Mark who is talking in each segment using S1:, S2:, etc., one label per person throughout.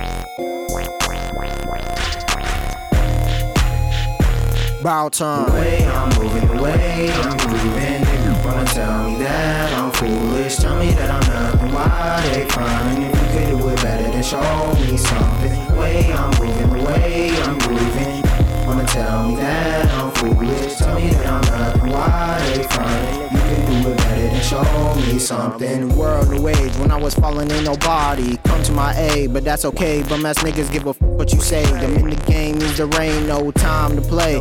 S1: About time.
S2: The way I'm moving, the way I'm grooving. Niggas wanna tell me that I'm foolish. Tell me that I'm nothing, why they frontin'? If you could do it better, then show me something. The way I'm moving, the way I'm grooving. Wanna tell me that I'm foolish. Tell me that I'm nothing, why they frontin'? You can do it better, then show me something.
S1: The world, new age, when I was falling, ain't nobody come to my aid, but that's okay. Bum ass niggas give a f what you say. I'm in the game, use the rain, no time to play.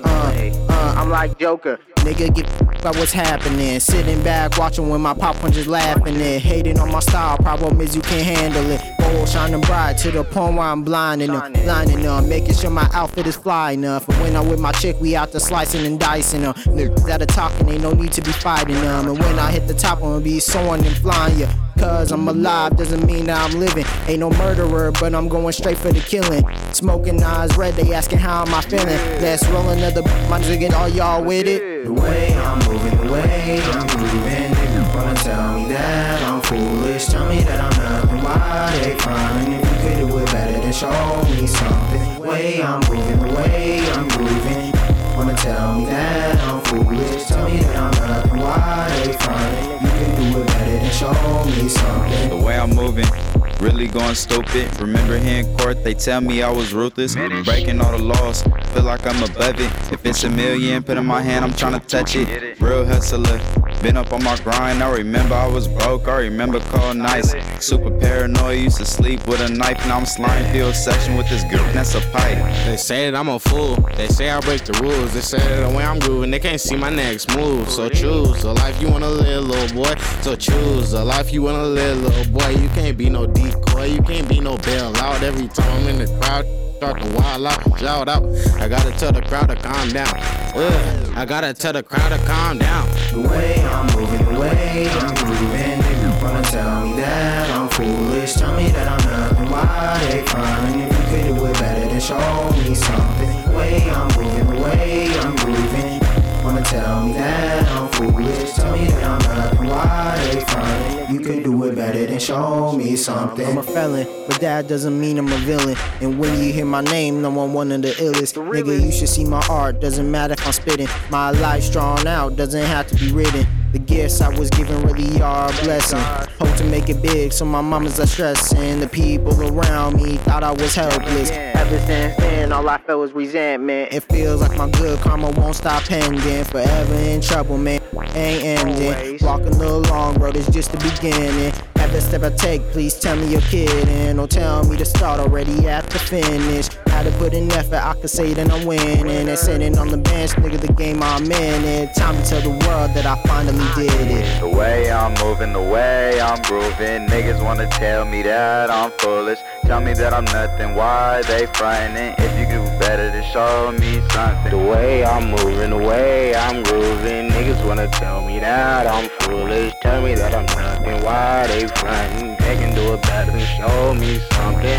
S1: I'm like Joker. Nigga, get by what's happening. Sitting back, watching when my pop punches laughing it. Hating on my style, problem is you can't handle it. Gold shining bright to the point where I'm blinding them. Making sure my outfit is fly enough. And when I'm with my chick, we out to slicing and dicing them. Niggas that are talking, ain't no need to be fighting them. And when I hit the top, I'm gonna be soaring and flying, yeah. Cause I'm alive doesn't mean that I'm living. Ain't no murderer, but I'm going straight for the killing. Smoking eyes red, they asking how am I feeling. Let's roll another my nigga, all y'all with it.
S2: The way I'm moving, the way I'm grooving. Niggas wanna tell me that I'm foolish. Tell me that I'm nothing, why they frontin'? If you could do it better, then show me something. The way I'm moving, the way I'm grooving. Wanna tell me that I'm foolish. Tell me that I'm nothing, why they frontin'? You can do it better, then show me something.
S3: The way I'm moving, really going stupid. Remember here in court, they tell me I was ruthless, breaking all the laws, feel like I'm above it. If it's a million, put in my hand, I'm tryna touch it. Real hustler, been up on my grind. I remember I was broke, I remember cold nights. Super paranoid, used to sleep with a knife. Now I'm sliding field section with this girl, that's a pipe.
S4: They say that I'm a fool, they say I break the rules. They say that the way I'm grooving, they can't see my next move. So choose the life you wanna live, little boy. So choose the life you wanna live, little boy. You can't be no decoy, you can't be no bailout. Every time I'm in the crowd, start to wild out, shout out. I gotta tell the crowd to calm down. I gotta tell the crowd to calm down.
S2: The way I'm moving, the way I'm grooving. Niggas wanna tell me that I'm foolish. Tell me that I'm nothing, why they frontin'? If you could do it better, then show me something. The way I'm moving, the way I'm grooving. Wanna tell me that I'm foolish. Tell me that I'm nothing, why they frontin'? You can do it better, then show me something.
S1: I'm a felon, but that doesn't mean I'm a villain. And when you hear my name, no, I'm one of the illest. Nigga, you should see my art, doesn't matter if I'm spitting. My life's drawn out, doesn't have to be written. The gifts I was given really are a blessing. Hope to make it big, so my mamas are stressing. The people around me thought I was helpless. Ever since then, all I felt was resentment. It feels like my good karma won't stop pending. Forever in trouble, man, ain't ending. Walking the long road is just the beginning. Every step I take, please tell me you're kidding. Don't tell me to start already at the finish. Had to put in effort, I could say that I'm winning. And sitting on the bench, nigga, the game I'm in it. Time to tell the world that I finally did it.
S3: The way I'm moving, the way I'm grooving. Niggas wanna tell me that I'm foolish. Tell me that I'm nothing, why they frightening? If you do better, then show me something.
S4: The way I'm moving, the way I'm grooving. Niggas wanna tell me that I'm foolish. Tell me that I'm nothing, why they frontin'? They can do it better than show me something.